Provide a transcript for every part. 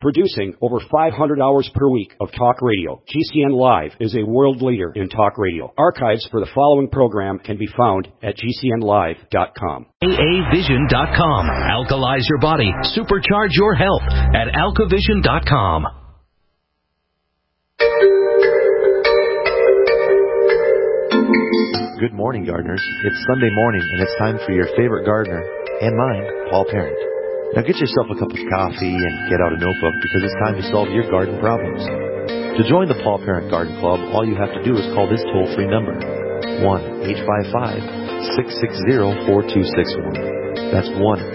Producing over 500 hours per week of talk radio, GCN Live is a world leader in talk radio. Archives for the following program can be found at GCNlive.com. AAVision.com. Alkalize your body. Supercharge your health at AlkaVision.com. Good morning, gardeners. It's Sunday morning, and it's time for your favorite gardener, and mine, Paul Parent. Now get yourself a cup of coffee and get out a notebook because it's time to solve your garden problems. To join the Paul Parent Garden Club, all you have to do is call this toll-free number, 1-855-660-4261. That's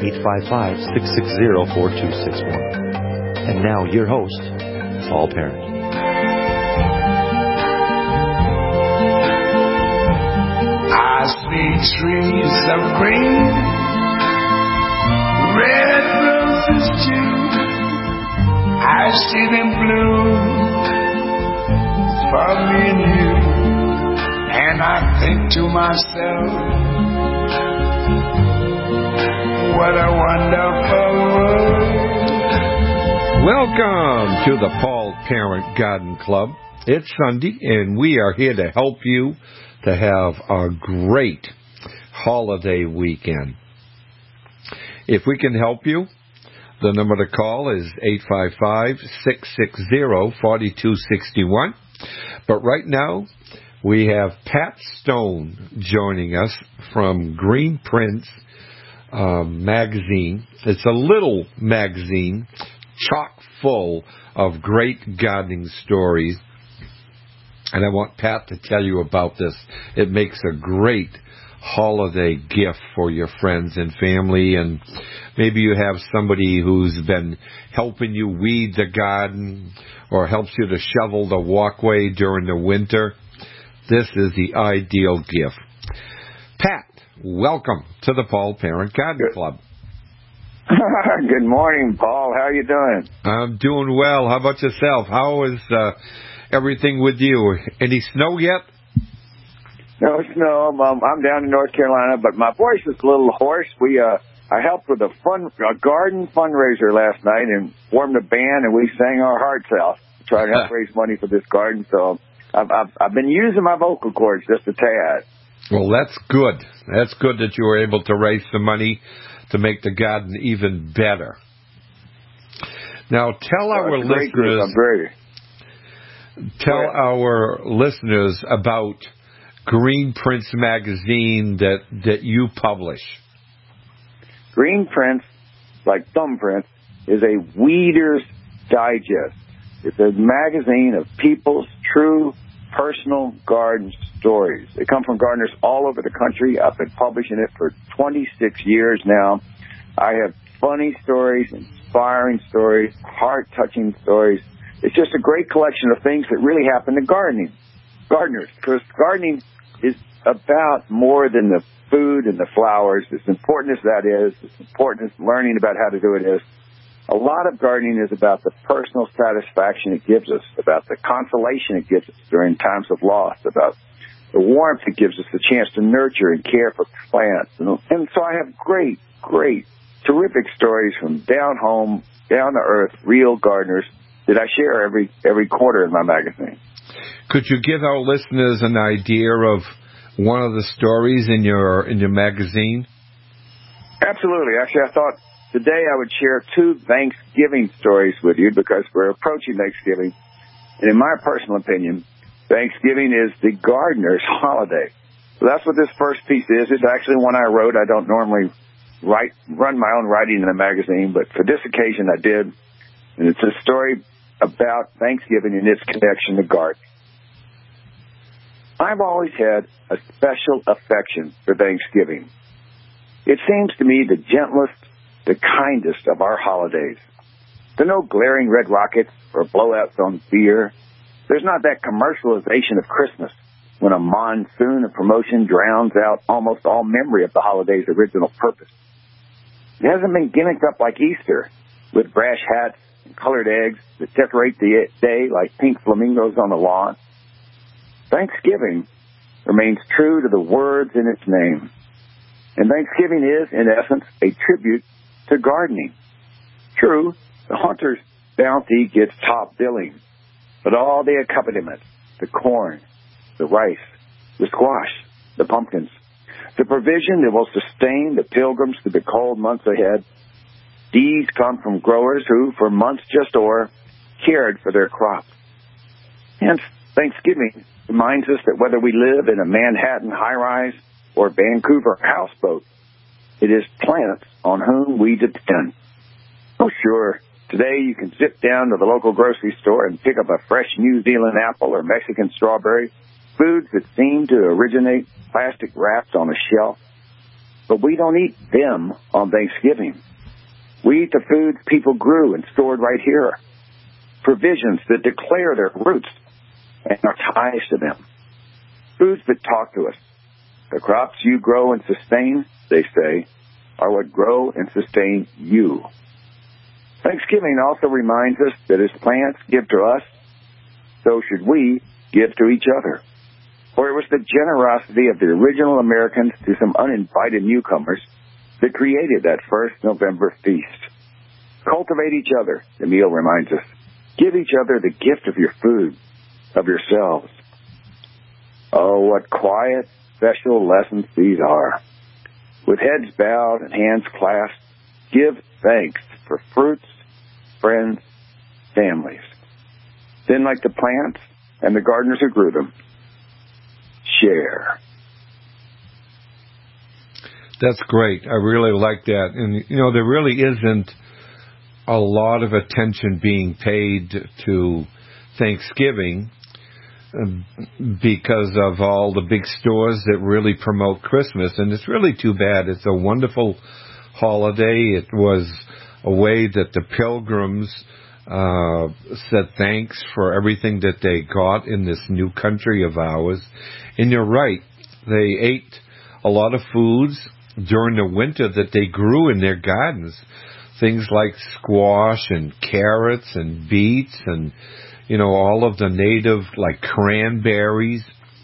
1-855-660-4261. And now, your host, Paul Parent. I see trees of green, red roses too. I see them bloom for me and you. And I think to myself, what a wonderful world. Welcome to the Paul Parent Garden Club. It's Sunday, and we are here to help you to have a great holiday weekend. If we can help you, the number to call is 855-660-4261. But right now, we have Pat Stone joining us from Green Prince magazine. It's a little magazine chock full of great gardening stories. And I want Pat to tell you about this. It makes a great holiday gift for your friends and family. And maybe you have somebody who's been helping you weed the garden or helps you to shovel the walkway during the winter. This is the ideal gift. Pat, welcome to the Paul Parent Garden Club. Good morning, Paul. How are you doing? I'm doing well. How about yourself? How is everything with you? Any snow yet? No snow. I'm down in North Carolina, but my voice is a little hoarse. I helped with a garden fundraiser last night and formed a band, and we sang our hearts out to try to help raise money for this garden. So I've been using my vocal cords just a tad. Well, that's good. That's good that you were able to raise some money to make the garden even better. Now, tell our listeners about Green Prince magazine that you publish. Green Prince, like thumbprint, is a Weeder's Digest. It's a magazine of people's true personal garden stories. They come from gardeners all over the country. I've been publishing it for 26 years now. I have funny stories, inspiring stories, heart-touching stories. It's just a great collection of things that really happen to gardeners, because gardening is about more than the food and the flowers. As important as that is, as important as learning about how to do it is, a lot of gardening is about the personal satisfaction it gives us, about the consolation it gives us during times of loss, about the warmth it gives us, the chance to nurture and care for plants. And so I have great, terrific stories from down home, down to earth, real gardeners that I share every quarter in my magazine. Could you give our listeners an idea of one of the stories in your magazine? Absolutely. Actually, I thought today I would share 2 Thanksgiving stories with you because we're approaching Thanksgiving. And in my personal opinion, Thanksgiving is the gardener's holiday. So that's what this first piece is. It's actually one I wrote. I don't normally run my own writing in a magazine, but for this occasion I did. And it's a story about Thanksgiving and its connection to gardening. I've always had a special affection for Thanksgiving. It seems to me the gentlest, the kindest of our holidays. There are no glaring red rockets or blowouts on beer. There's not that commercialization of Christmas when a monsoon of promotion drowns out almost all memory of the holiday's original purpose. It hasn't been gimmicked up like Easter with brash hats and colored eggs that decorate the day like pink flamingos on the lawn. Thanksgiving remains true to the words in its name. And Thanksgiving is, in essence, a tribute to gardening. True, the hunters Bounty gets top billing, but all the accompaniments, the corn, the rice, the squash, the pumpkins, the provision that will sustain the pilgrims through the cold months ahead, these come from growers who, for months just o'er, cared for their crops. Hence, Thanksgiving reminds us that whether we live in a Manhattan high-rise or Vancouver houseboat, it is plants on whom we depend. Oh, sure, today you can zip down to the local grocery store and pick up a fresh New Zealand apple or Mexican strawberry, foods that seem to originate plastic wrapped on a shelf. But we don't eat them on Thanksgiving. We eat the foods people grew and stored right here, provisions that declare their roots and our ties to them, foods that talk to us. The crops you grow and sustain, they say, are what grow and sustain you. Thanksgiving also reminds us that as plants give to us, so should we give to each other. For it was the generosity of the original Americans to some uninvited newcomers that created that first November feast. Cultivate each other, the meal reminds us. Give each other the gift of your food, of yourselves. Oh, what quiet, special lessons these are. With heads bowed and hands clasped, give thanks for fruits, friends, families. Then, like the plants and the gardeners who grew them, share. That's great. I really like that. And, there really isn't a lot of attention being paid to Thanksgiving because of all the big stores that really promote Christmas. And it's really too bad. It's a wonderful holiday. It was a way that the pilgrims said thanks for everything that they got in this new country of ours. And you're right. They ate a lot of foods during the winter that they grew in their gardens. Things like squash and carrots and beets and, all of the native, like cranberries.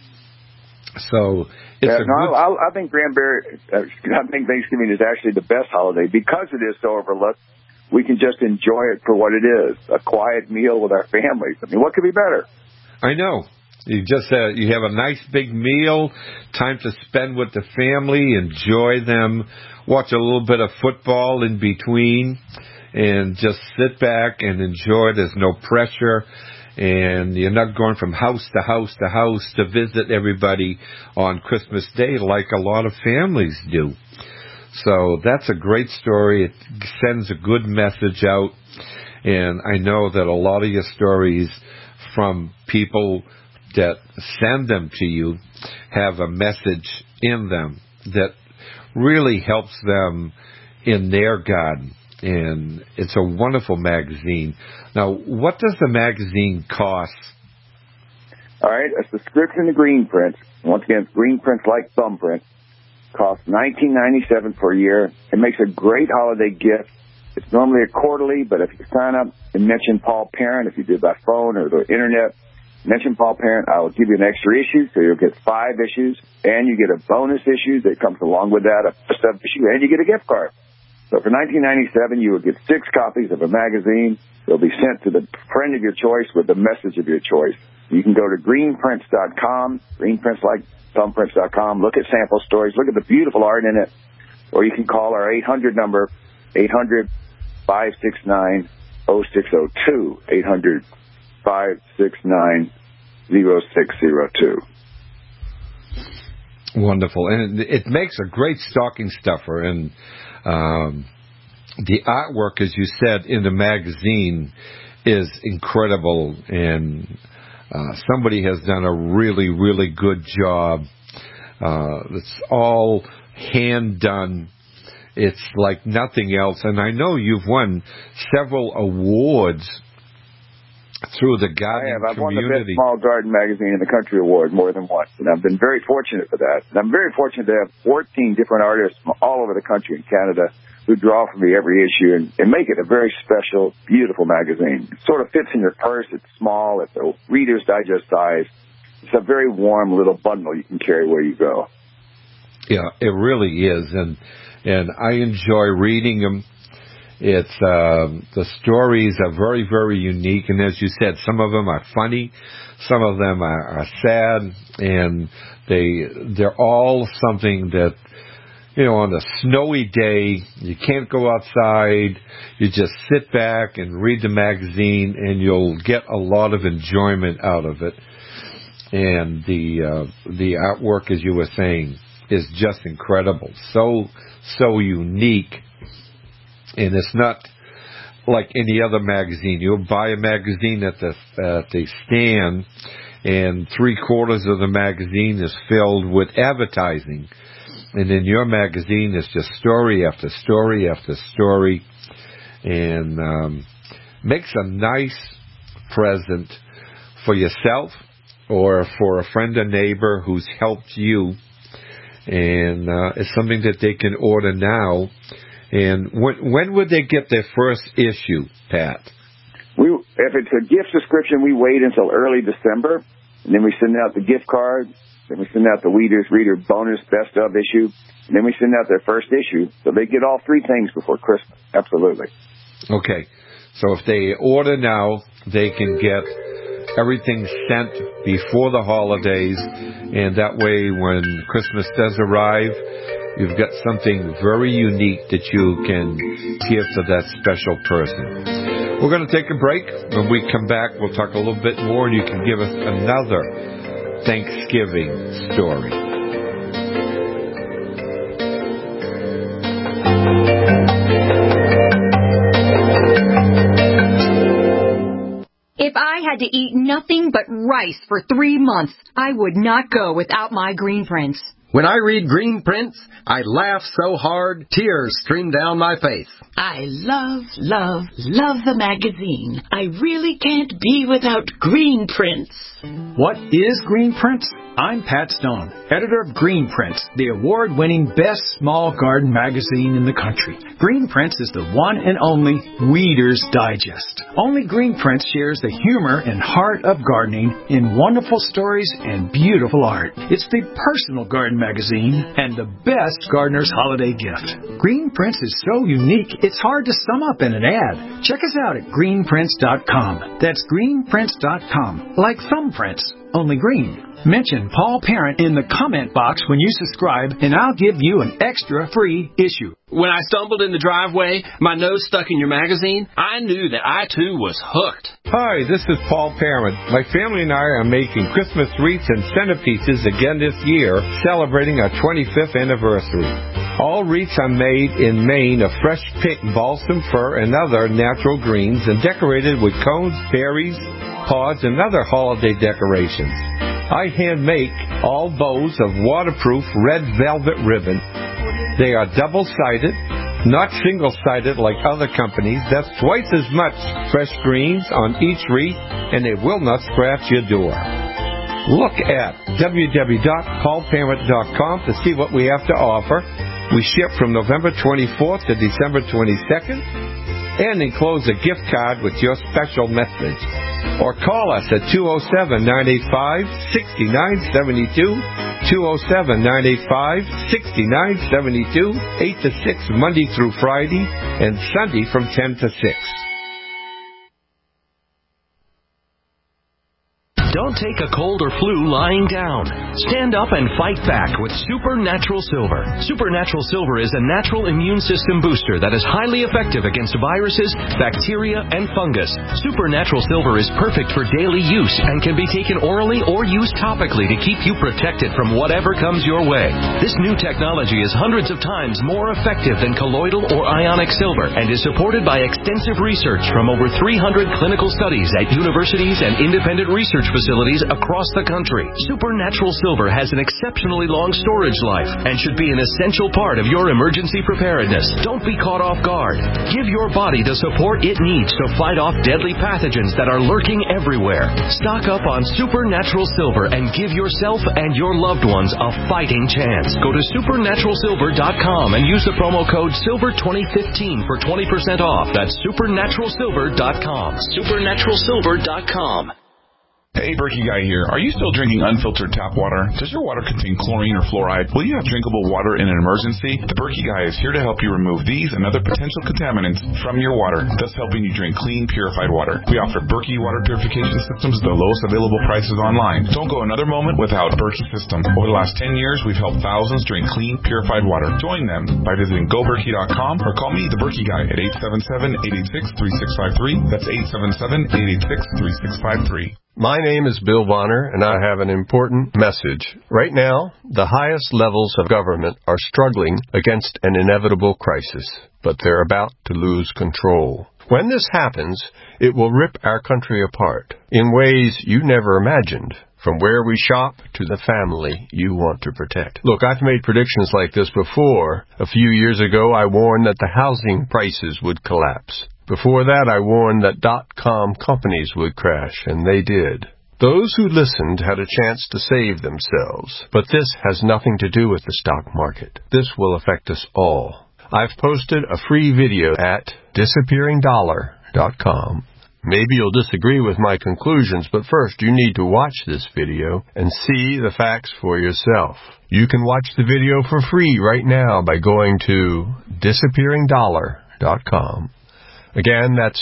So it's I think Thanksgiving is actually the best holiday because it is so overlooked. We can just enjoy it for what it is, a quiet meal with our families. I mean, what could be better? I know. You just you have a nice big meal, time to spend with the family, enjoy them, watch a little bit of football in between, and just sit back and enjoy. There's no pressure, and you're not going from house to house to house to visit everybody on Christmas Day like a lot of families do. So that's a great story. It sends a good message out, and I know that a lot of your stories from people that send them to you have a message in them that really helps them in their garden. And it's a wonderful magazine. Now, what does the magazine cost? All right, a subscription to Green Prints. Once again, Green Prints like thumbprint. Costs $19.97 per year. It makes a great holiday gift. It's normally a quarterly, but if you sign up and mention Paul Parent, if you do it by phone or the internet, mention Paul Parent, I will give you an extra issue, so you'll get 5 issues, and you get a bonus issue that comes along with that, a first issue, and you get a gift card. So for $19.97, you will get 6 copies of a magazine. They'll be sent to the friend of your choice with the message of your choice. You can go to greenprints.com, greenprints.com, look at sample stories, look at the beautiful art in it, or you can call our 800 number, 800-569-0602, 800-569-0602. Wonderful. And it makes a great stocking stuffer. And the artwork, as you said, in the magazine is incredible. And somebody has done a really, really good job. It's all hand done. It's like nothing else. And I know you've won several awards through the gardening community. I've won the Best Small Garden Magazine in the Country Award more than once, and I've been very fortunate for that. And I'm very fortunate to have 14 different artists from all over the country and Canada who draw from me every issue and make it a very special, beautiful magazine. It sort of fits in your purse. It's small. It's a Reader's Digest size. It's a very warm little bundle you can carry where you go. Yeah, it really is, and I enjoy reading them. It's the stories are very, very unique, and as you said, some of them are funny, some of them are sad, and they're all something that, you know, on a snowy day, you can't go outside, you just sit back and read the magazine, and you'll get a lot of enjoyment out of it. And the artwork, as you were saying, is just incredible, so unique. And it's not like any other magazine. You'll buy a magazine at the stand, and 3/4 of the magazine is filled with advertising. And in your magazine, it's just story after story after story, and makes a nice present for yourself or for a friend or neighbor who's helped you. And it's something that they can order now. And when would they get their first issue, Pat? If it's a gift subscription, we wait until early December, and then we send out the gift card, then we send out the Weeders Reader bonus best of issue, and then we send out their first issue. So they get all three things before Christmas. Absolutely. Okay. So if they order now, they can get everything sent before the holidays, and that way when Christmas does arrive, you've got something very unique that you can give to that special person. We're going to take a break. When we come back, we'll talk a little bit more, and you can give us another Thanksgiving story. If I had to eat nothing but rice for 3 months, I would not go without my Green Prince. When I read Green Prince, I laugh so hard, tears stream down my face. I love the magazine. I really can't be without Green Prince. What is Green Prince? I'm Pat Stone, editor of Green Prince, the award-winning best small garden magazine in the country. Green Prince is the one and only Weeder's Digest. Only Green Prince shares the humor and heart of gardening in wonderful stories and beautiful art. It's the personal garden magazine and the best gardener's holiday gift. Green Prince is so unique, it's hard to sum up in an ad. Check us out at greenprince.com. That's greenprince.com. Like thumbprints, only green. Mention Paul Parent in the comment box when you subscribe, and I'll give you an extra free issue. When I stumbled in the driveway, my nose stuck in your magazine, I knew that I, too, was hooked. Hi, this is Paul Parent. My family and I are making Christmas wreaths and centerpieces again this year, celebrating our 25th anniversary. All wreaths are made in Maine of fresh pink balsam fir and other natural greens and decorated with cones, berries, pods, and other holiday decorations. I hand make all bows of waterproof red velvet ribbon. They are double-sided, not single-sided like other companies. That's twice as much fresh greens on each wreath, and they will not scratch your door. Look at www.paulparent.com to see what we have to offer. We ship from November 24th to December 22nd, and enclose a gift card with your special message. Or call us at 207-985-6972, 207-985-6972, 8 to 6 Monday through Friday, and Sunday from 10 to 6. Don't take a cold or flu lying down. Stand up and fight back with Supernatural Silver. Supernatural Silver is a natural immune system booster that is highly effective against viruses, bacteria, and fungus. Supernatural Silver is perfect for daily use and can be taken orally or used topically to keep you protected from whatever comes your way. This new technology is hundreds of times more effective than colloidal or ionic silver and is supported by extensive research from over 300 clinical studies at universities and independent research facilities across the country. Supernatural Silver has an exceptionally long storage life and should be an essential part of your emergency preparedness. Don't be caught off guard. Give your body the support it needs to fight off deadly pathogens that are lurking everywhere. Stock up on Supernatural Silver and give yourself and your loved ones a fighting chance. Go to supernaturalsilver.com and use the promo code SILVER2015 for 20% off. That's supernaturalsilver.com. Supernaturalsilver.com. Hey, Berkey Guy here. Are you still drinking unfiltered tap water? Does your water contain chlorine or fluoride? Will you have drinkable water in an emergency? The Berkey Guy is here to help you remove these and other potential contaminants from your water, thus helping you drink clean, purified water. We offer Berkey water purification systems at the lowest available prices online. Don't go another moment without a Berkey system. Over the last 10 years, we've helped thousands drink clean, purified water. Join them by visiting GoBerkey.com or call me, the Berkey Guy, at 877-886-3653. That's 877-886-3653. My name is Bill Bonner, and I have an important message. Right now, the highest levels of government are struggling against an inevitable crisis, but they're about to lose control. When this happens, it will rip our country apart in ways you never imagined, from where we shop to the family you want to protect. Look, I've made predictions like this before. A few years ago, I warned that the housing prices would collapse. Before that, I warned that .com companies would crash, and they did. Those who listened had a chance to save themselves, but this has nothing to do with the stock market. This will affect us all. I've posted a free video at disappearingdollar.com. Maybe you'll disagree with my conclusions, but first you need to watch this video and see the facts for yourself. You can watch the video for free right now by going to disappearingdollar.com. Again, that's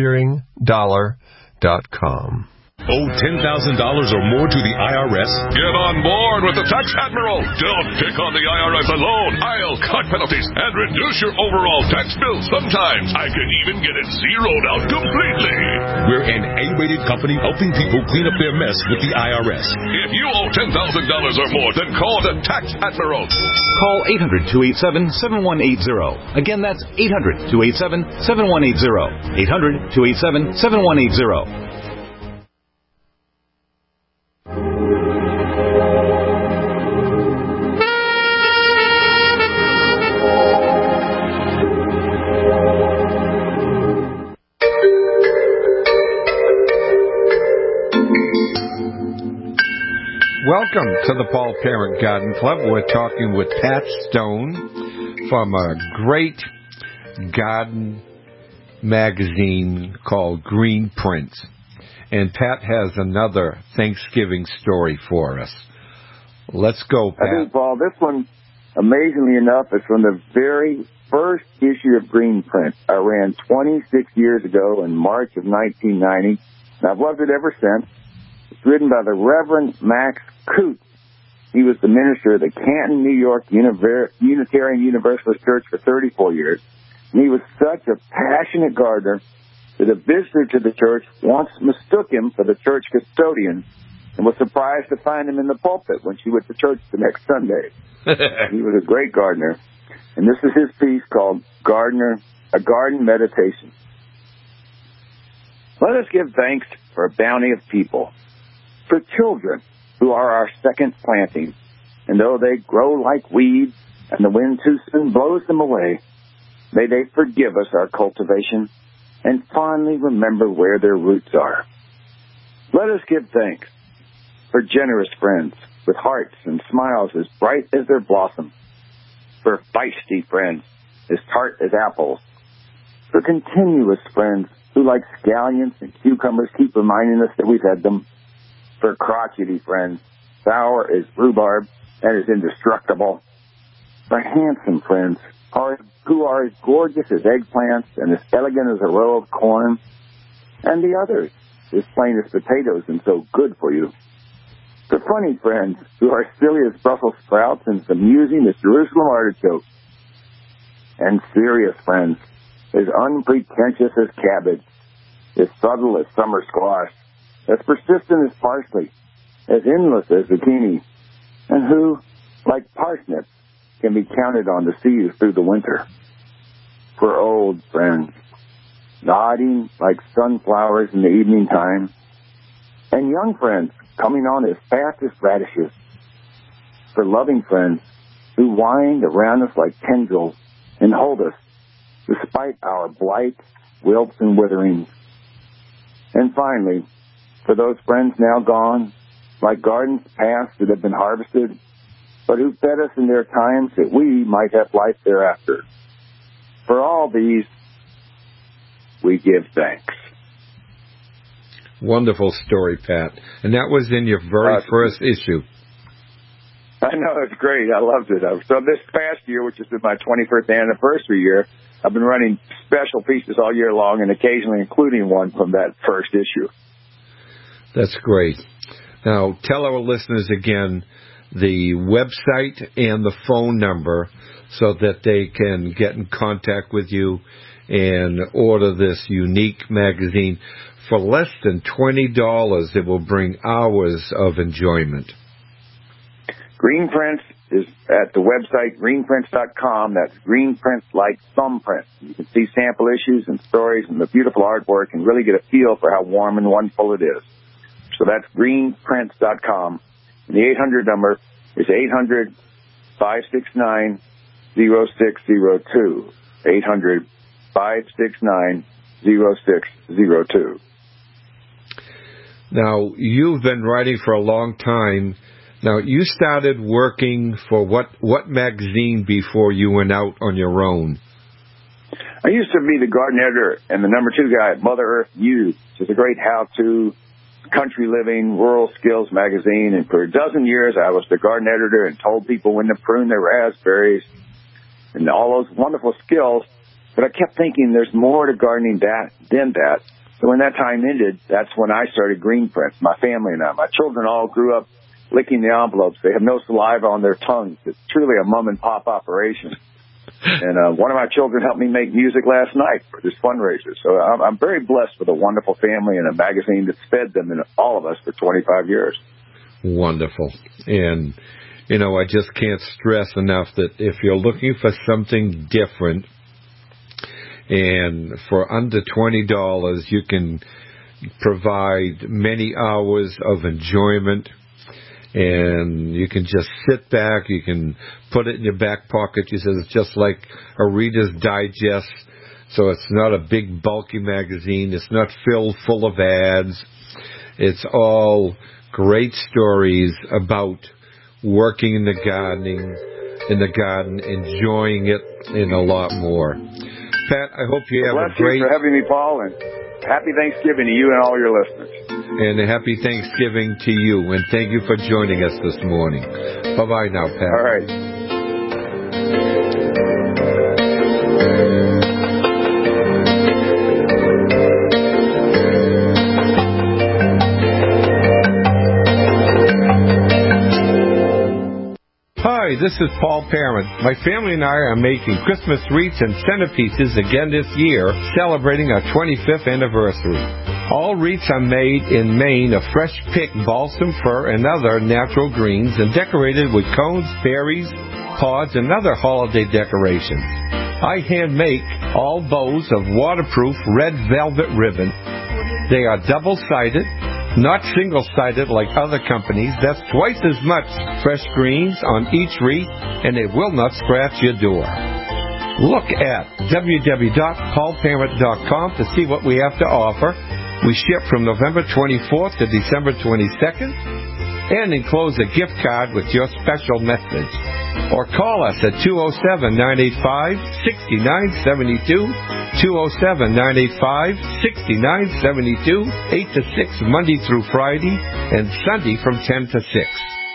disappearingdollar.com. Owe $10,000 or more to the IRS? Get on board with the Tax Admiral. Don't pick on the IRS alone. I'll cut penalties and reduce your overall tax bill. Sometimes I can even get it zeroed out completely. We're an A-rated company helping people clean up their mess with the IRS. If you owe $10,000 or more, then call the Tax Admiral. Call 800-287-7180. Again, that's 800-287-7180. 800-287-7180. Welcome to the Paul Parent Garden Club. We're talking with Pat Stone from a great garden magazine called Green Prints. And Pat has another Thanksgiving story for us. Let's go, Pat. I think, Paul, this one, amazingly enough, is from the very first issue of Green Prints. I ran 26 years ago in March of 1990, and I've loved it ever since. It's written by the Reverend Max Coots. He was the minister of the Canton, New York Unitarian Universalist Church for 34 years. And he was such a passionate gardener that a visitor to the church once mistook him for the church custodian and was surprised to find him in the pulpit when she went to church the next Sunday. He was a great gardener. And this is his piece called A Garden Meditation. Let us give thanks for a bounty of people, for children who are our second planting, and though they grow like weeds and the wind too soon blows them away, may they forgive us our cultivation and fondly remember where their roots are. Let us give thanks for generous friends with hearts and smiles as bright as their blossoms, for feisty friends as tart as apples, for continuous friends who, like scallions and cucumbers, keep reminding us that we've had them, for crotchety friends, sour as rhubarb and as indestructible, for handsome friends who are as gorgeous as eggplants and as elegant as a row of corn, and the others as plain as potatoes and so good for you, for funny friends who are silly as Brussels sprouts and as amusing as Jerusalem artichokes, and serious friends as unpretentious as cabbage, as subtle as summer squash, as persistent as parsley, as endless as zucchini, and who, like parsnips, can be counted on to see you through the winter. For old friends, nodding like sunflowers in the evening time, and young friends coming on as fast as radishes. For loving friends who wind around us like tendrils and hold us despite our blights, wilts, and witherings. And finally, for those friends now gone, like gardens past that have been harvested, but who fed us in their times that we might have life thereafter. For all these, we give thanks. Wonderful story, Pat. And that was in your very first issue. I know, it's great. I loved it. So this past year, which is my 21st anniversary year, I've been running special pieces all year long and occasionally including one from that first issue. That's great. Now, tell our listeners again the website and the phone number so that they can get in contact with you and order this unique magazine. For less than $20, it will bring hours of enjoyment. Green Prints is at the website greenprints.com. That's green prints like thumbprints. You can see sample issues and stories and the beautiful artwork and really get a feel for how warm and wonderful it is. So that's greenprints.com. And the 800 number is 800-569-0602. 800-569-0602. Now, you've been writing for a long time. Now, you started working for what magazine before you went out on your own? I used to be the garden editor and the number 2 guy at Mother Earth News, which is a great how-to country living, rural skills magazine. And for a dozen years, I was the garden editor and told people when to prune their raspberries and all those wonderful skills. But I kept thinking there's more to gardening than that. So when that time ended, that's when I started Green Prints, my family and I. My children all grew up licking the envelopes. They have no saliva on their tongues. It's truly a mom-and-pop operation. And one of my children helped me make music last night for this fundraiser. So I'm very blessed with a wonderful family and a magazine that's fed them and all of us for 25 years. Wonderful. And, you know, I just can't stress enough that if you're looking for something different, and for under $20, you can provide many hours of enjoyment, and you can just sit back. You can put it in your back pocket. You said it's just like a Reader's Digest, so it's not a big, bulky magazine. It's not filled full of ads. It's all great stories about working in the garden, enjoying it, and a lot more. Pat, I hope you have a great... Bless you for having me, Paul, and happy Thanksgiving to you and all your listeners. And a happy Thanksgiving to you, and thank you for joining us this morning. Bye-bye now, Pat. All right. Hi, this is Paul Parent. My family and I are making Christmas wreaths and centerpieces again this year, celebrating our 25th anniversary. All wreaths are made in Maine of fresh picked balsam fir and other natural greens and decorated with cones, berries, pods, and other holiday decorations. I hand make all bows of waterproof red velvet ribbon. They are double-sided, not single-sided like other companies. That's twice as much fresh greens on each wreath, and they will not scratch your door. Look at www.paulparent.com to see what we have to offer. We ship from November 24th to December 22nd, and enclose a gift card with your special message. Or call us at 207-985-6972, 207-985-6972, 8 to 6 Monday through Friday, and Sunday from 10 to 6.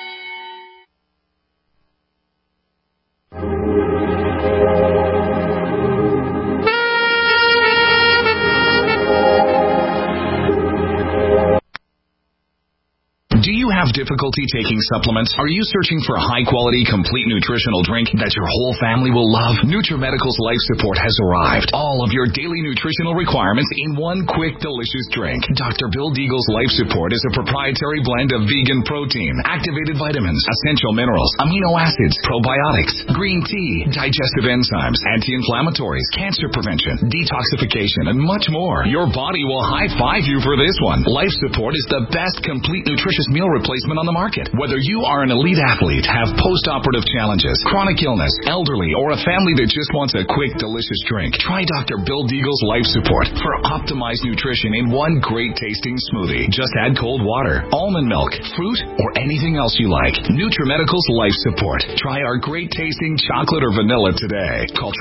Difficulty taking supplements? Are you searching for a high-quality, complete nutritional drink that your whole family will love? NutriMedical's Life Support has arrived. All of your daily nutritional requirements in one quick, delicious drink. Dr. Bill Deagle's Life Support is a proprietary blend of vegan protein, activated vitamins, essential minerals, amino acids, probiotics, green tea, digestive enzymes, anti-inflammatories, cancer prevention, detoxification, and much more. Your body will high-five you for this one. Life Support is the best complete nutritious meal replacement on the market. Whether you are an elite athlete, have post-operative challenges, chronic illness, elderly, or a family that just wants a quick, delicious drink, try Dr. Bill Deagle's Life Support for optimized nutrition in one great tasting smoothie. Just add cold water, almond milk, fruit, or anything else you like. NutriMedical's Life Support. Try our great tasting chocolate or vanilla today. Call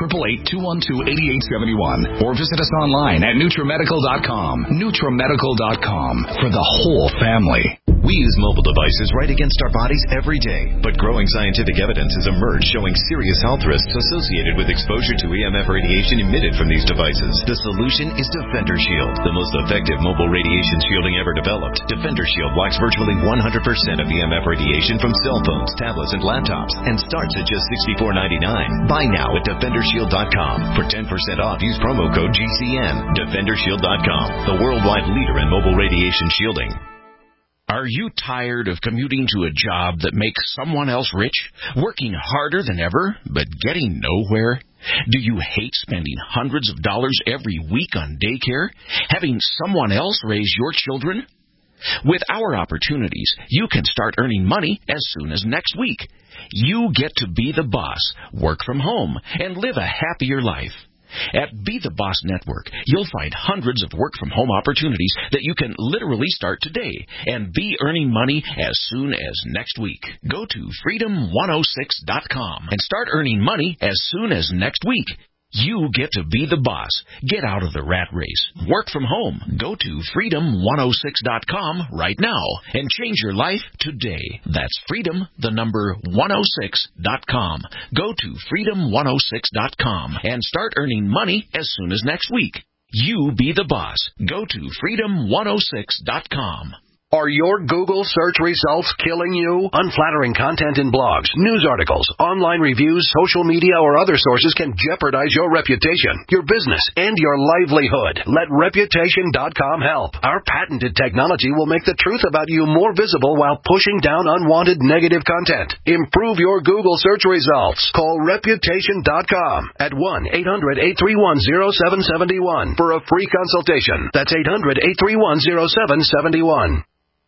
888-212-8871 or visit us online at NutriMedical.com. NutriMedical.com for the whole family. We use mobile devices right against our bodies every day, but growing scientific evidence has emerged showing serious health risks associated with exposure to EMF radiation emitted from these devices. The solution is Defender Shield, the most effective mobile radiation shielding ever developed. Defender Shield blocks virtually 100% of EMF radiation from cell phones, tablets, and laptops, and starts at just $64.99. Buy now at DefenderShield.com. For 10% off, use promo code GCN. DefenderShield.com, the worldwide leader in mobile radiation shielding. Are you tired of commuting to a job that makes someone else rich, working harder than ever, but getting nowhere? Do you hate spending hundreds of dollars every week on daycare, having someone else raise your children? With our opportunities, you can start earning money as soon as next week. You get to be the boss, work from home, and live a happier life. At Be the Boss Network, you'll find hundreds of work-from-home opportunities that you can literally start today and be earning money as soon as next week. Go to freedom106.com and start earning money as soon as next week. You get to be the boss. Get out of the rat race. Work from home. Go to freedom106.com right now and change your life today. That's freedom106.com. Go to freedom106.com and start earning money as soon as next week. You be the boss. Go to freedom106.com. Are your Google search results killing you? Unflattering content in blogs, news articles, online reviews, social media, or other sources can jeopardize your reputation, your business, and your livelihood. Let Reputation.com help. Our patented technology will make the truth about you more visible while pushing down unwanted negative content. Improve your Google search results. Call Reputation.com at 1-800-831-0771 for a free consultation. That's 800-831-0771.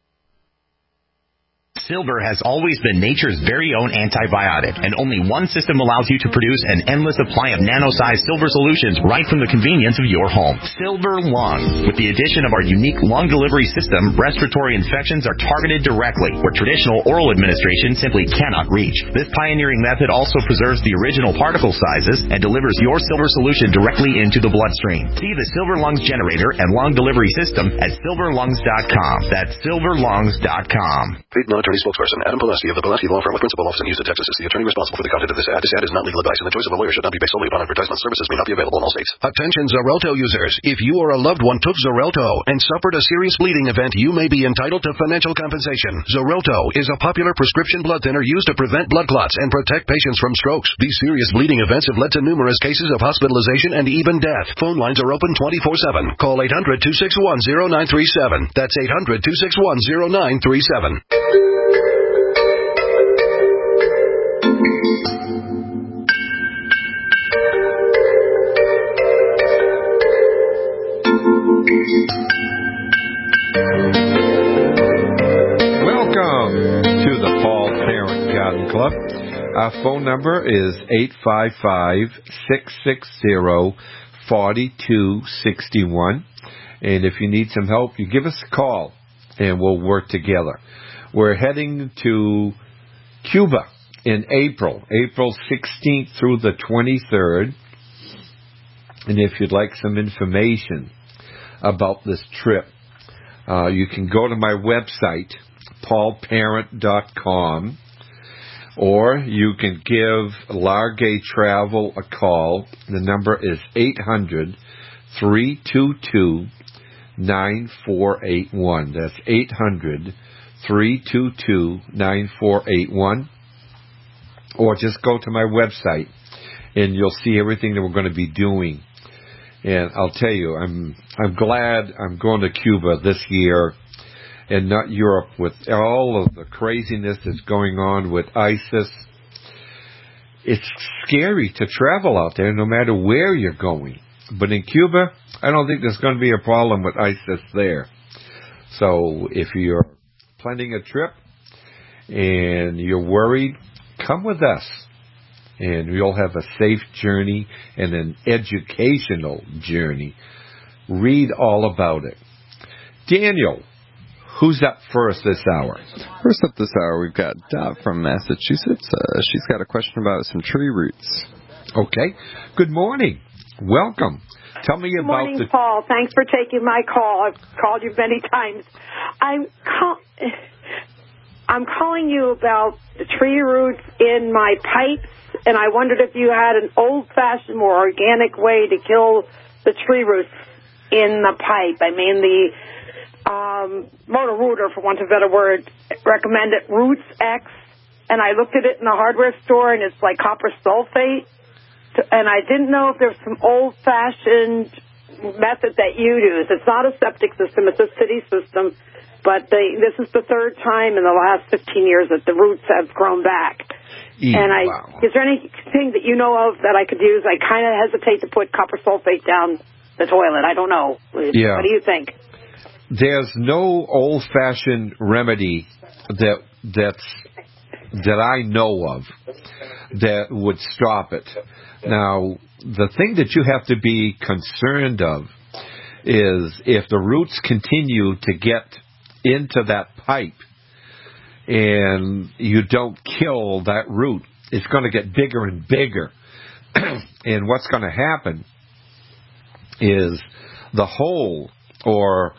Silver has always been nature's very own antibiotic, and only one system allows you to produce an endless supply of nano-sized silver solutions right from the convenience of your home. Silver Lung. With the addition of our unique lung delivery system, respiratory infections are targeted directly, where traditional oral administration simply cannot reach. This pioneering method also preserves the original particle sizes and delivers your silver solution directly into the bloodstream. See the Silver Lungs generator and lung delivery system at silverlungs.com. That's silverlungs.com. Paid military spokesperson Adam Pulaski of the Pulaski Law Firm with principal office in Houston, Texas is the attorney responsible for the content of this ad. This ad is not legal advice, and the choice of a lawyer should not be based solely upon advertisement. Services may not be available in all states. Attention Xarelto users. If you or a loved one took Xarelto and suffered a serious bleeding event, you may be entitled to financial compensation. Xarelto is a popular prescription blood thinner used to prevent blood clots and protect patients from strokes. These serious bleeding events have led to numerous cases of hospitalization and even death. Phone lines are open 24/7. Call 800-261-0937. That's 800-261-0937. Welcome to the Paul Parent Garden Club. Our phone number is 855-660-4261. And if you need some help, you give us a call and we'll work together. We're heading to Cuba in April 16th through the 23rd. And if you'd like some information about this trip, you can go to my website, paulparent.com, or you can give Largay Travel a call. The number is 800-322-9481. That's 800-322-9481. Or just go to my website, and you'll see everything that we're going to be doing. And I'll tell you, I'm glad I'm going to Cuba this year and not Europe with all of the craziness that's going on with ISIS. It's scary to travel out there no matter where you're going. But in Cuba, I don't think there's going to be a problem with ISIS there. So if you're planning a trip and you're worried, come with us. And you'll have a safe journey and an educational journey. Read all about it. Daniel, who's up first this hour? First up this hour, we've got Dot from Massachusetts. She's got a question about some tree roots. Okay. Good morning. Welcome. Tell me Good about morning, Paul. Thanks for taking my call. I've called you many times. I'm calling you about the tree roots in my pipes, and I wondered if you had an old-fashioned, more organic way to kill the tree roots in the pipe. I mean, the Motor Rooter, for want of a better word, recommended Roots X, and I looked at it in the hardware store, and it's like copper sulfate, and I didn't know if there's some old-fashioned method that you use. It's not a septic system, it's a city system, but this is the third time in the last 15 years that the roots have grown back. Is there anything that you know of that I could use? I kind of hesitate to put copper sulfate down the toilet. I don't know. Yeah. What do you think? There's no old-fashioned remedy that I know of that would stop it. Now, the thing that you have to be concerned of is if the roots continue to get into that pipe and you don't kill that root, it's going to get bigger and bigger. And what's going to happen is the hole or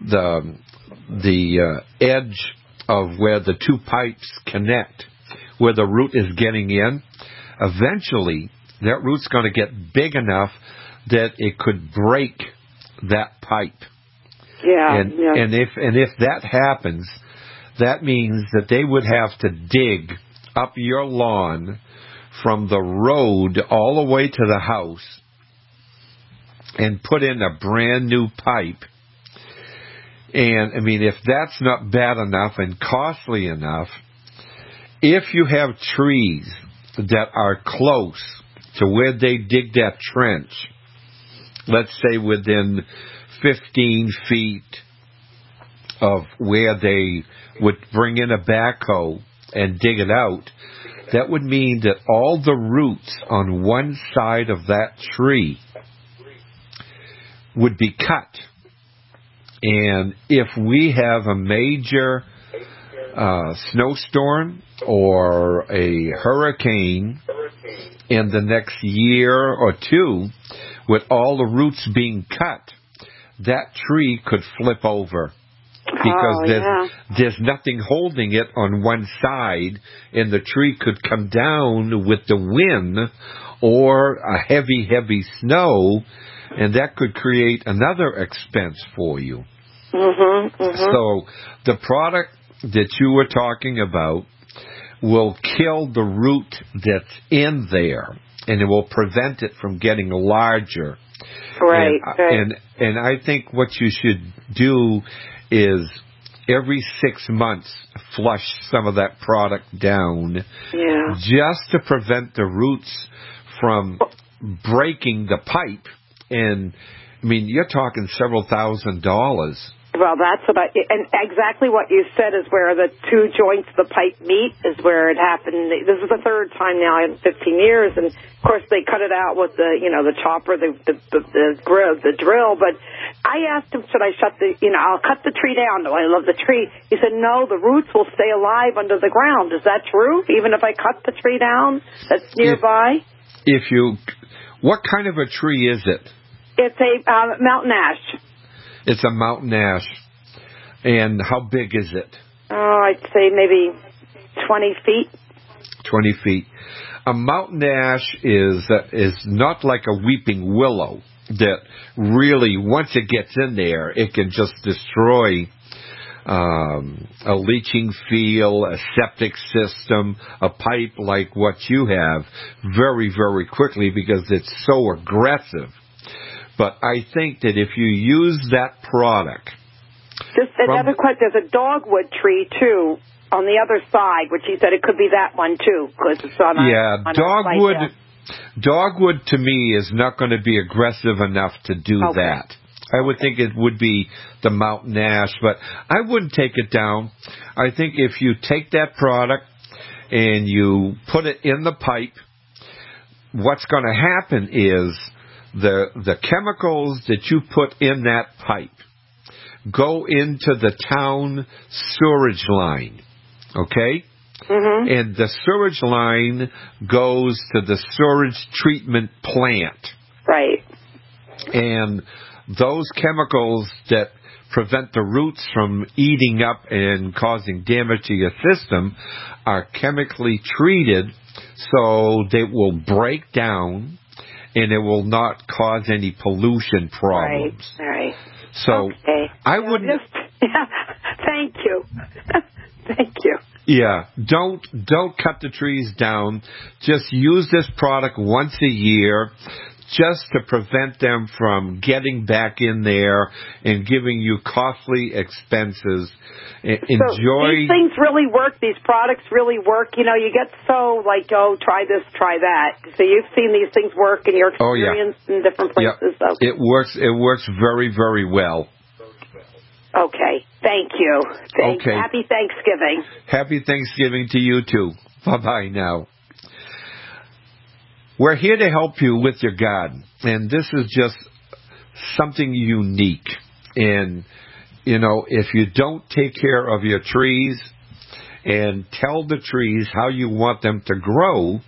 the edge of where the two pipes connect, where the root is getting in, eventually that root's going to get big enough that it could break that pipe. Yeah. And if that happens, that means that they would have to dig up your lawn from the road all the way to the house and put in a brand new pipe. And, I mean, if that's not bad enough and costly enough, if you have trees that are close to where they dig that trench, let's say within 15 feet of where they would bring in a backhoe and dig it out, that would mean that all the roots on one side of that tree would be cut. And if we have a major snowstorm or a hurricane in the next year or two, with all the roots being cut, that tree could flip over because there's nothing holding it on one side, and the tree could come down with the wind or a heavy snow, and that could create another expense for you. So the product that you were talking about will kill the root that's in there, and it will prevent it from getting larger. Right. And I think what you should do is every 6 months flush some of that product down, just to prevent the roots from breaking the pipe. And I mean, you're talking several $1,000s. Well, that's about it. And exactly what you said is where the two joints of the pipe meet is where it happened. This is the third time now in 15 years, and of course they cut it out with the chopper, the drill. But I asked him, should I I'll cut the tree down. I love the tree. He said, no, the roots will stay alive under the ground. Is that true? Even if I cut the tree down that's nearby? What kind of a tree is it? It's a mountain ash. It's a mountain ash. And how big is it? Oh, I'd say maybe 20 feet. 20 feet. A mountain ash is not like a weeping willow that really, once it gets in there, it can just destroy a leaching field, a septic system, a pipe like what you have very, very quickly because it's so aggressive. But I think that if you use that product... Just another question. There's a dogwood tree, too, on the other side, which he said it could be that one, too, because it's on dogwood to me is not going to be aggressive enough to do that. I would think it would be the Mountain Ash, but I wouldn't take it down. I think if you take that product and you put it in the pipe, what's going to happen is the chemicals that you put in that pipe go into the town sewage line, okay? Mm-hmm. And the sewage line goes to the sewage treatment plant. Right. And those chemicals that prevent the roots from eating up and causing damage to your system are chemically treated so they will break down and it will not cause any pollution problems. Right. So okay. I wouldn't. Thank you. Thank you. Yeah, don't cut the trees down. Just use this product once a year, just to prevent them from getting back in there and giving you costly expenses. Enjoy. So these things really work. These products really work. You know, you get so like, oh, try this, try that. So you've seen these things work in your experience in different places. Yeah. Okay. It works very, very well. Okay. Thank you. Okay. Happy Thanksgiving. Happy Thanksgiving to you too. Bye-bye now. We're here to help you with your garden, and this is just something unique. And, you know, if you don't take care of your trees and tell the trees how you want them to grow,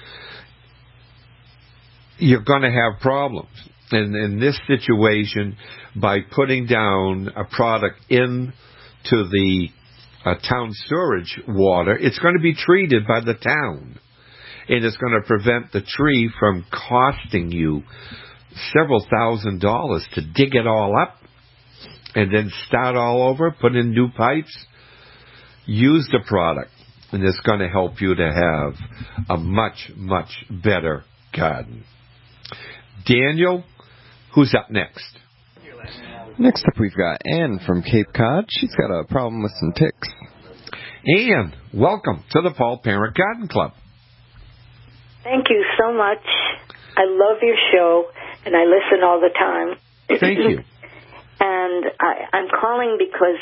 you're going to have problems. And in this situation, by putting down a product into the town sewage water, it's going to be treated by the town. And it's going to prevent the tree from costing you several $1,000s to dig it all up and then start all over, put in new pipes. Use the product, and it's going to help you to have a much, much better garden. Daniel, who's up next? Next up, we've got Ann from Cape Cod. She's got a problem with some ticks. Ann, welcome to the Paul Parent Garden Club. Thank you so much. I love your show, and I listen all the time. Thank you. And I'm calling because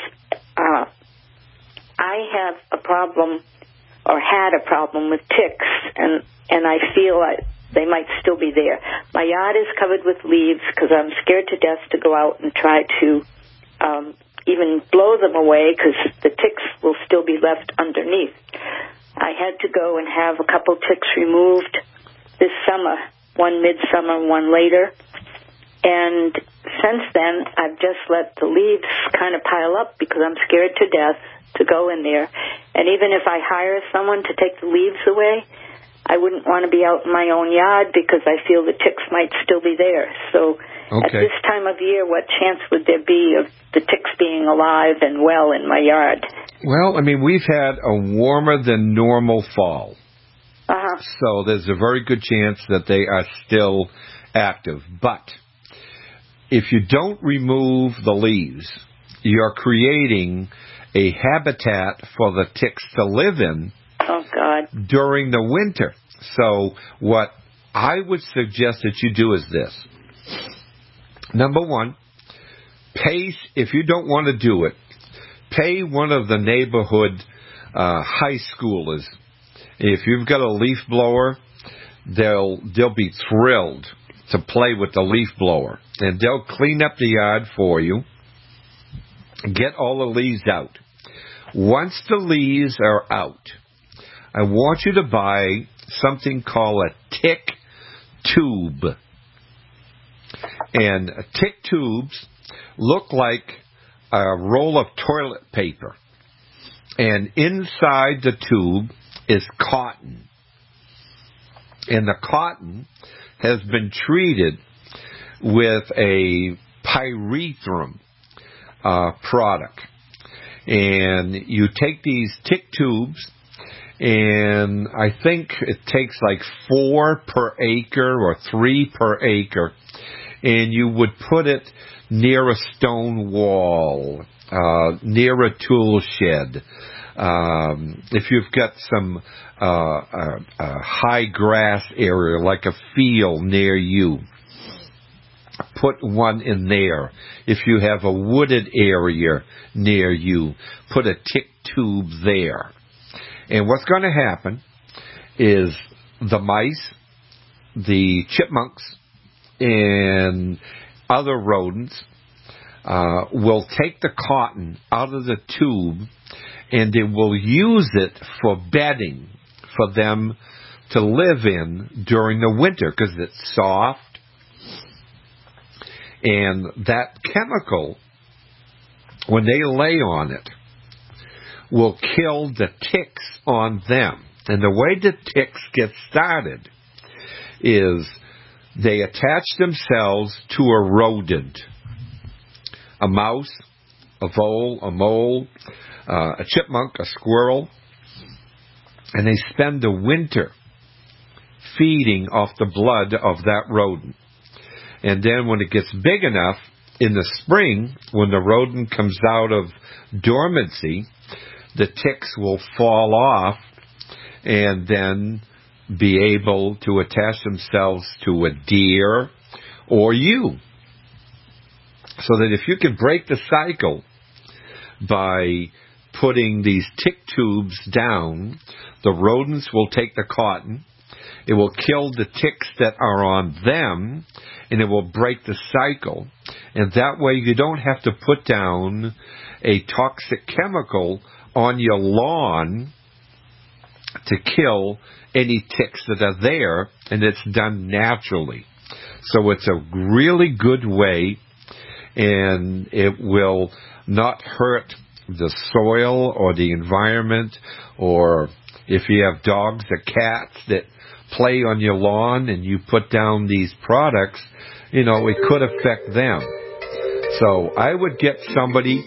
I have a problem, or had a problem with ticks, and I feel like they might still be there. My yard is covered with leaves because I'm scared to death to go out and try to even blow them away because the ticks will still be left underneath. I had to go and have a couple ticks removed this summer, one midsummer, one later. And since then, I've just let the leaves kind of pile up because I'm scared to death to go in there. And even if I hire someone to take the leaves away, I wouldn't want to be out in my own yard because I feel the ticks might still be there. So at this time of year, what chance would there be of the ticks being alive and well in my yard? Well, I mean, we've had a warmer than normal fall. Uh-huh. So there's a very good chance that they are still active. But if you don't remove the leaves, you're creating a habitat for the ticks to live in. Oh, God. During the winter. So what I would suggest that you do is this. Number one, if you don't want to do it, pay one of the neighborhood high schoolers. If you've got a leaf blower, they'll be thrilled to play with the leaf blower. And they'll clean up the yard for you, get all the leaves out. Once the leaves are out, I want you to buy something called a tick tube. And tick tubes look like a roll of toilet paper. And inside the tube is cotton. And the cotton has been treated with a pyrethrum product. And you take these tick tubes, and I think it takes like 4 per acre or 3 per acre, and you would put it near a stone wall, near a tool shed. If you've got some high grass area, like a field near you, put one in there. If you have a wooded area near you, put a tick tube there. And what's going to happen is the mice, the chipmunks, and other rodents will take the cotton out of the tube, and they will use it for bedding for them to live in during the winter because it's soft. And that chemical, when they lay on it, will kill the ticks on them. And the way the ticks get started is they attach themselves to a rodent, a mouse, a vole, a mole, a chipmunk, a squirrel, and they spend the winter feeding off the blood of that rodent. And then when it gets big enough, in the spring, when the rodent comes out of dormancy, the ticks will fall off and then be able to attach themselves to a deer or you. So that if you can break the cycle by putting these tick tubes down, the rodents will take the cotton, it will kill the ticks that are on them, and it will break the cycle. And that way you don't have to put down a toxic chemical on your lawn to kill any ticks that are there, and it's done naturally. So it's a really good way, and it will not hurt the soil or the environment, or if you have dogs or cats that play on your lawn and you put down these products, it could affect them. So I would get somebody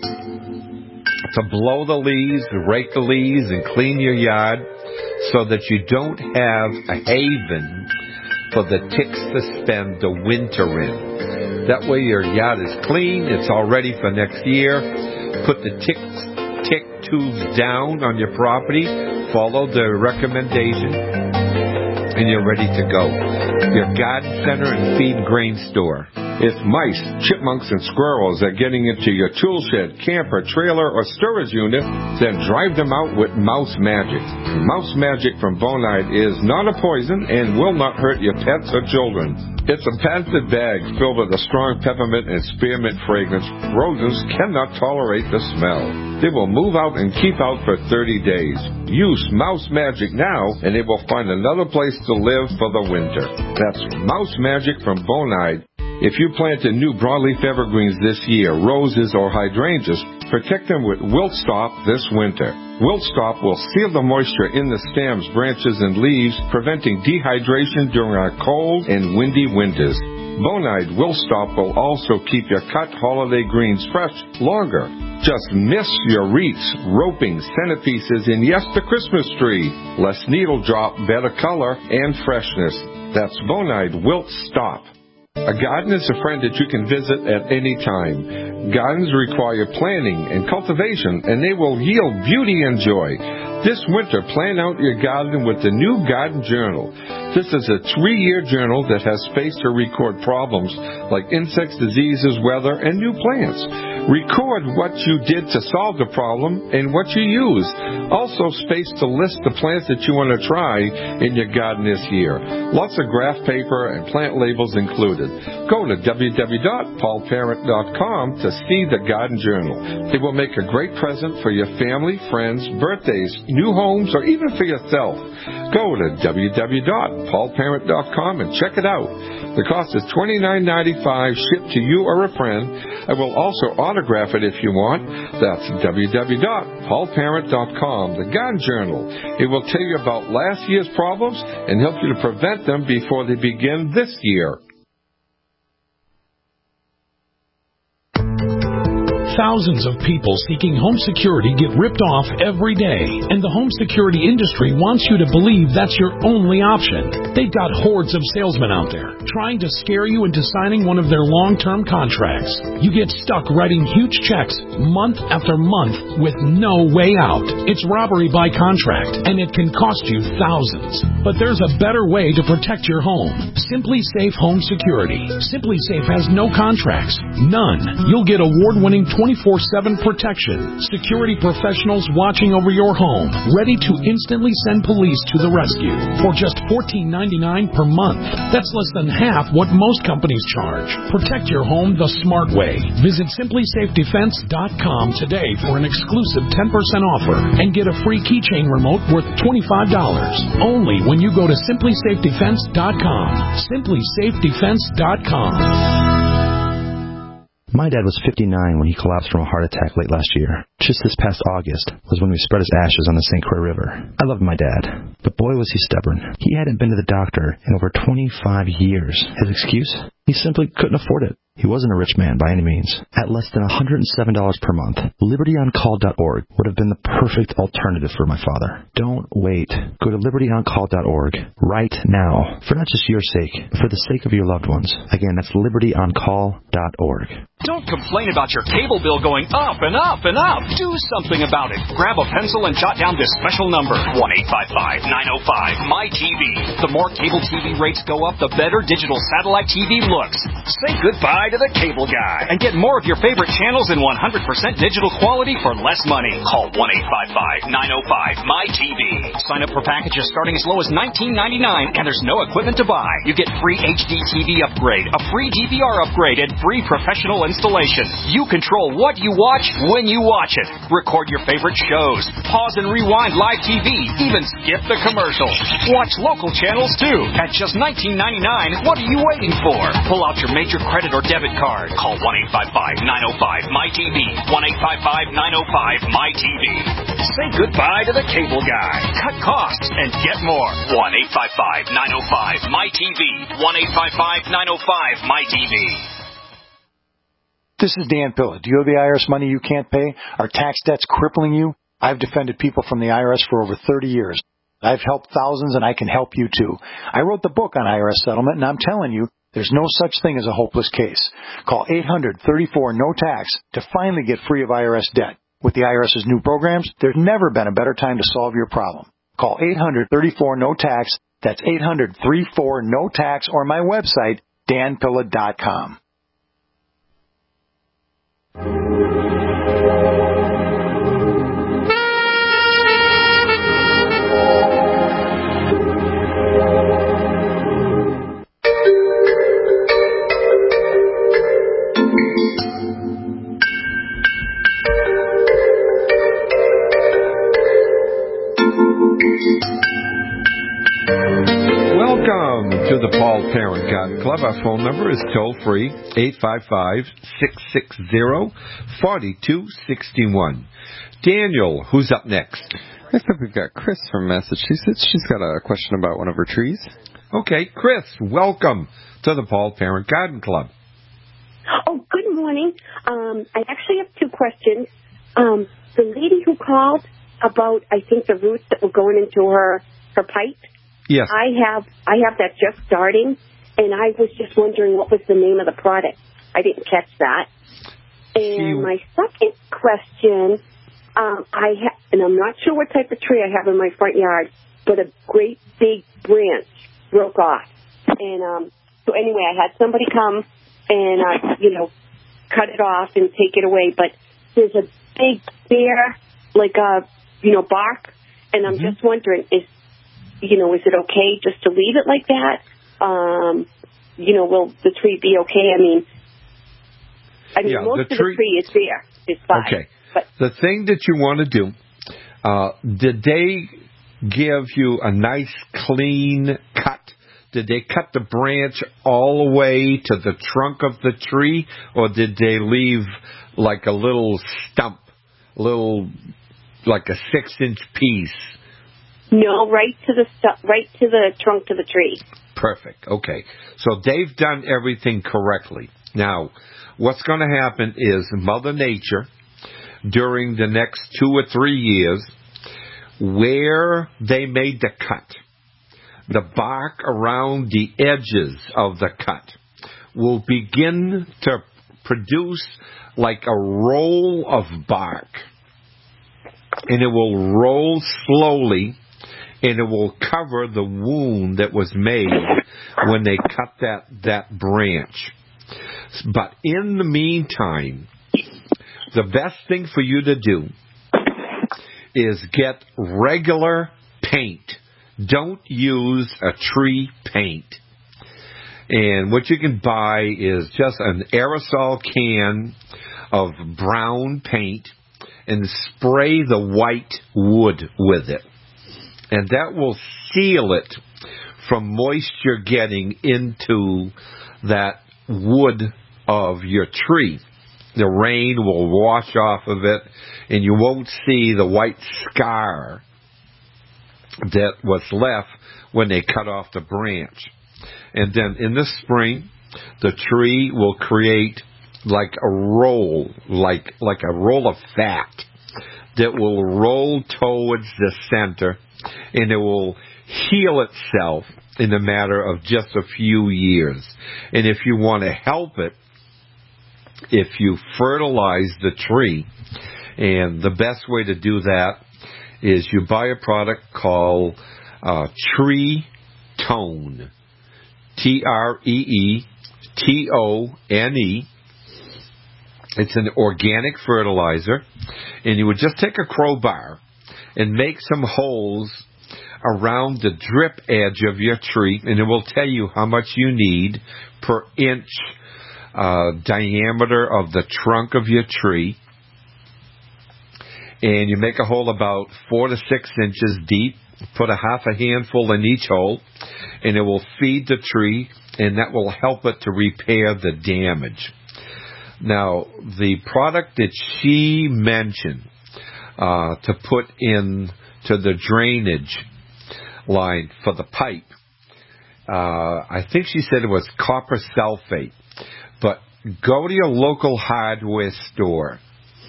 to blow the leaves, rake the leaves, and clean your yard so that you don't have a haven for the ticks to spend the winter in. That way your yard is clean, it's all ready for next year. Put the tick tubes down on your property, follow the recommendation, and you're ready to go. Your garden center and feed grain store. If mice, chipmunks, and squirrels are getting into your tool shed, camper, trailer, or storage unit, then drive them out with Mouse Magic. Mouse Magic from Bonide is not a poison and will not hurt your pets or children. It's a patented bag filled with a strong peppermint and spearmint fragrance. Rodents cannot tolerate the smell. They will move out and keep out for 30 days. Use Mouse Magic now, and they will find another place to live for the winter. That's Mouse Magic from Bonide. If you planted new broadleaf evergreens this year, roses or hydrangeas, protect them with Wilt Stop this winter. Wilt Stop will seal the moisture in the stems, branches, and leaves, preventing dehydration during our cold and windy winters. Bonide Wilt Stop will also keep your cut holiday greens fresh longer. Just miss your wreaths, roping, centerpieces, and yes, the Christmas tree. Less needle drop, better color, and freshness. That's Bonide Wilt Stop. A garden is a friend that you can visit at any time. Gardens require planning and cultivation, and they will yield beauty and joy. This winter, plan out your garden with the new Garden Journal. This is a 3-year journal that has space to record problems like insects, diseases, weather, and new plants. Record what you did to solve the problem and what you used. Also space to list the plants that you want to try in your garden this year. Lots of graph paper and plant labels included. Go to www.paulparent.com to see the Garden Journal. It will make a great present for your family, friends, birthdays, new homes, or even for yourself. Go to www.paulparent.com and check it out. The cost is $29.95 shipped to you or a friend. I will also autograph it if you want. That's www.paulparent.com, the Garden Journal. It will tell you about last year's problems and help you to prevent them before they begin this year. Thousands of people seeking home security get ripped off every day, and the home security industry wants you to believe that's your only option. They've got hordes of salesmen out there trying to scare you into signing one of their long-term contracts. You get stuck writing huge checks month after month with no way out. It's robbery by contract, and it can cost you thousands. But there's a better way to protect your home. Simply Safe Home Security. Simply Safe has no contracts. None. You'll get award-winning 24/7 protection. Security professionals watching over your home, ready to instantly send police to the rescue for just $14.99 per month. That's less than half what most companies charge. Protect your home the smart way. Visit SimplySafeDefense.com today for an exclusive 10% offer and get a free keychain remote worth $25. Only when you go to SimplySafeDefense.com. SimplySafeDefense.com. My dad was 59 when he collapsed from a heart attack late last year. Just this past August was when we spread his ashes on the St. Croix River. I loved my dad, but boy was he stubborn. He hadn't been to the doctor in over 25 years. His excuse? He simply couldn't afford it. He wasn't a rich man by any means. At less than $107 per month, LibertyOnCall.org would have been the perfect alternative for my father. Don't wait. Go to LibertyOnCall.org right now, for not just your sake, but for the sake of your loved ones. Again, that's LibertyOnCall.org. Don't complain about your cable bill going up and up and up. Do something about it. Grab a pencil and jot down this special number, 1-855-905-MY-TV. The more cable TV rates go up, the better digital satellite TV looks. Say goodbye to the cable guy and get more of your favorite channels in 100% digital quality for less money. Call 1-855-905-MY-TV. Sign up for packages starting as low as $19.99, and there's no equipment to buy. You get free HD TV upgrade, a free DVR upgrade, and free professional installation. You control what you watch when you watch it. Record your favorite shows. Pause and rewind live TV. Even skip the commercials. Watch local channels too. At just $19.99, what are you waiting for? Pull out your major credit or debit card. Call 1-855-905-MY-TV. 1-855-905-MY-TV. Say goodbye to the cable guy. Cut costs and get more. 1-855-905-MY-TV. 1-855-905-MY-TV. This is Dan Pilla. Do you owe the IRS money you can't pay? Are tax debts crippling you? I've defended people from the IRS for over 30 years. I've helped thousands, and I can help you too. I wrote the book on IRS settlement, and I'm telling you, there's no such thing as a hopeless case. Call 800-34-NO-TAX to finally get free of IRS debt. With the IRS's new programs, there's never been a better time to solve your problem. Call 800-34-NO-TAX. That's 800-34-NO-TAX, or my website, danpilla.com. Welcome to the Paul Parent Garden Club. Our phone number is toll-free, 855-660-4261. Daniel, who's up next? Next up, we've got Chris from Massachusetts. She's got a question about one of her trees. Okay, Chris, welcome to the Paul Parent Garden Club. Oh, good morning. I actually have two questions. The lady who called about, I think, the roots that were going into her pipe. Yes. I have that just starting, and I was just wondering what was the name of the product. I didn't catch that. And my second question, and I'm not sure what type of tree I have in my front yard, but a great big branch broke off. And so anyway, I had somebody come and cut it off and take it away. But there's a big bare, bark, and I'm just wondering, is it okay just to leave it like that? Will the tree be okay? Most of the tree is there. It's fine. Okay. But the thing that you want to do, did they give you a nice clean cut? Did they cut the branch all the way to the trunk of the tree, or did they leave like a little stump, like a 6-inch piece? No, right to the trunk of the tree. Perfect. Okay. So they've done everything correctly. Now, what's going to happen is Mother Nature, during the next 2 or 3 years, where they made the cut, the bark around the edges of the cut will begin to produce like a roll of bark. And it will roll slowly, and it will cover the wound that was made when they cut that branch. But in the meantime, the best thing for you to do is get regular paint. Don't use a tree paint. And what you can buy is just an aerosol can of brown paint and spray the white wood with it. And that will seal it from moisture getting into that wood of your tree. The rain will wash off of it, and you won't see the white scar that was left when they cut off the branch. And then in the spring, the tree will create like a roll, like a roll of fat that will roll towards the center, and it will heal itself in a matter of just a few years. And if you want to help it, if you fertilize the tree, and the best way to do that is you buy a product called Tree Tone, TREETONE. It's an organic fertilizer, and you would just take a crowbar and make some holes around the drip edge of your tree, and it will tell you how much you need per inch diameter of the trunk of your tree. And you make a hole about 4 to 6 inches deep, put a half a handful in each hole, and it will feed the tree, and that will help it to repair the damage. Now, the product that she mentioned to put in to the drainage line for the pipe, I think she said it was copper sulfate. But go to your local hardware store.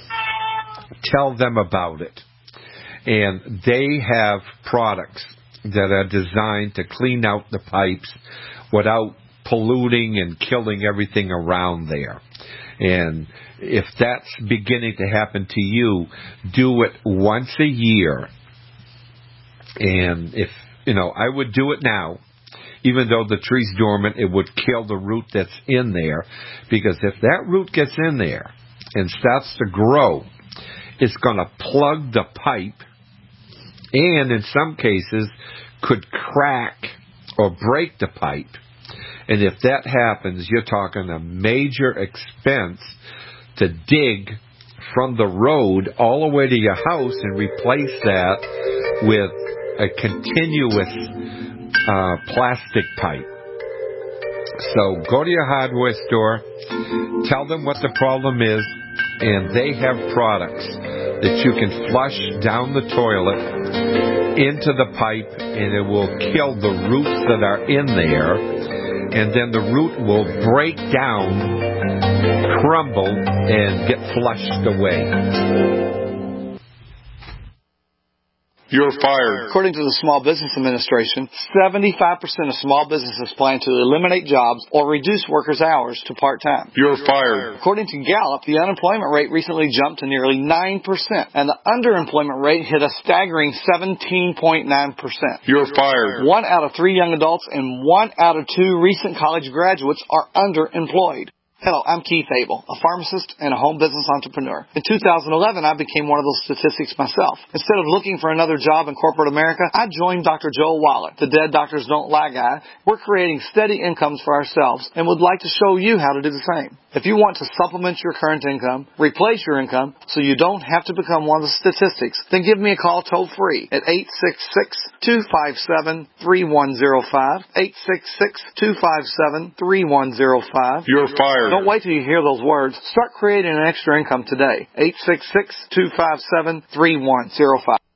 Tell them about it. And they have products that are designed to clean out the pipes without polluting and killing everything around there. And if that's beginning to happen to you, do it once a year. And if, I would do it now. Even though the tree's dormant, it would kill the root that's in there. Because if that root gets in there and starts to grow, it's going to plug the pipe, and in some cases could crack or break the pipe. And if that happens, you're talking a major expense to dig from the road all the way to your house and replace that with a continuous plastic pipe. So go to your hardware store, tell them what the problem is, and they have products that you can flush down the toilet into the pipe, and it will kill the roots that are in there, and then the root will break down, crumble, and get flushed away. You're fired. According to the Small Business Administration, 75% of small businesses plan to eliminate jobs or reduce workers' hours to part-time. You're fired. According to Gallup, the unemployment rate recently jumped to nearly 9%, and the underemployment rate hit a staggering 17.9%. You're fired. 1 out of 3 young adults and 1 out of 2 recent college graduates are underemployed. Hello, I'm Keith Abel, a pharmacist and a home business entrepreneur. In 2011, I became one of those statistics myself. Instead of looking for another job in corporate America, I joined Dr. Joel Wallach, the Dead Doctors Don't Lie guy. We're creating steady incomes for ourselves and would like to show you how to do the same. If you want to supplement your current income, replace your income, so you don't have to become one of the statistics, then give me a call toll-free at 866-257-3105, 866-257-3105. You're fired. Don't wait till you hear those words. Start creating an extra income today. 866-257-3105.